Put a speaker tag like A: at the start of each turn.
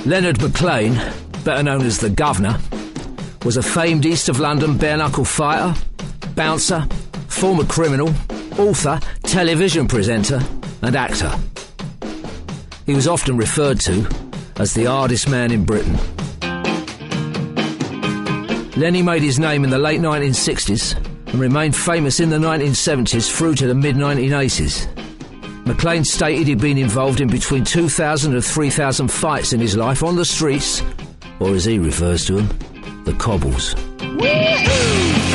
A: Leonard McLean, better known as the Governor, was a famed East of London bare-knuckle fighter, bouncer, former criminal, author, television presenter and actor. He was often referred to as the hardest man in Britain. Lenny made his name in the late 1960s and remained famous in the 1970s through to the mid-1980s. McLean stated he'd been involved in between 2,000 and 3,000 fights in his life on the streets, or as he refers to them, the cobbles. Woo-hoo!